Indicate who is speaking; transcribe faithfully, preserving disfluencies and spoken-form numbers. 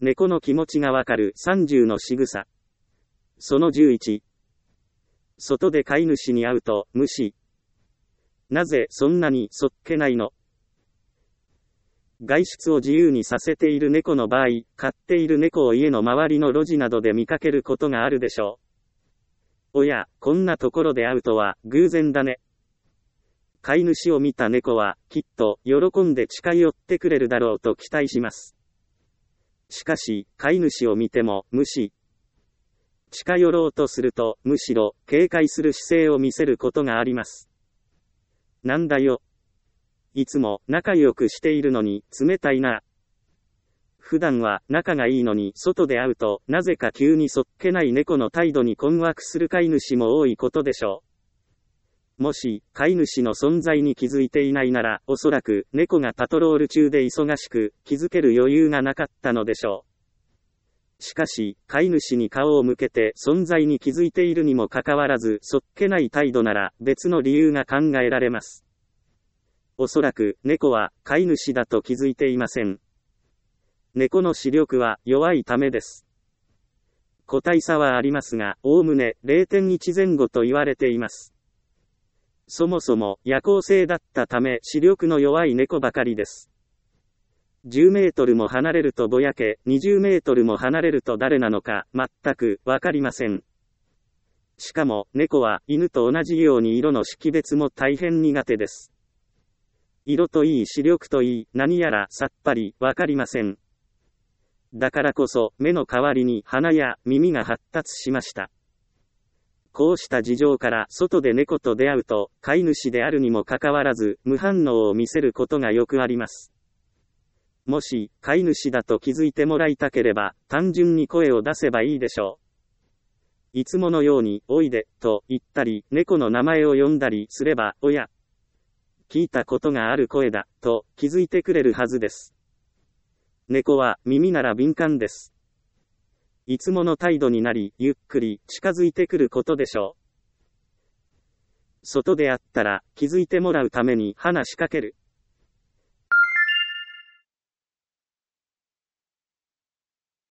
Speaker 1: 猫の気持ちがわかるさんじゅうの仕草。そのじゅういち。外で飼い主に会うと無視。なぜそんなにそっけないの？外出を自由にさせている猫の場合、飼っている猫を家の周りの路地などで見かけることがあるでしょう。おや、こんなところで会うとは偶然だね。飼い主を見た猫はきっと喜んで近寄ってくれるだろうと期待します。しかし、飼い主を見ても無視。近寄ろうとすると、むしろ警戒する姿勢を見せることがあります。なんだよ。いつも仲良くしているのに冷たいな。普段は仲がいいのに外で会うとなぜか急にそっけない猫の態度に困惑する飼い主も多いことでしょう。もし飼い主の存在に気づいていないならおそらく猫がパトロール中で忙しく気づける余裕がなかったのでしょう。しかし飼い主に顔を向けて存在に気づいているにもかかわらずそっけない態度なら別の理由が考えられます。おそらく猫は飼い主だと気づいていません。猫の視力は弱いためです。個体差はありますが、おおむね れいてんいち 前後と言われています。そもそも夜行性だったため視力の弱い猫ばかりです。じゅうメートルも離れるとぼやけ、にじゅうメートルも離れると誰なのか全くわかりません。しかも猫は犬と同じように色の識別も大変苦手です。色といい視力といい何やらさっぱりわかりません。だからこそ目の代わりに鼻や耳が発達しました。こうした事情から外で猫と出会うと飼い主であるにもかかわらず無反応を見せることがよくあります。もし飼い主だと気づいてもらいたければ単純に声を出せばいいでしょう。いつものようにおいでと言ったり猫の名前を呼んだりすればおや、聞いたことがある声だと気づいてくれるはずです。猫は耳なら敏感です。いつもの態度になりゆっくり近づいてくることでしょう。外であったら気づいてもらうために話しかける。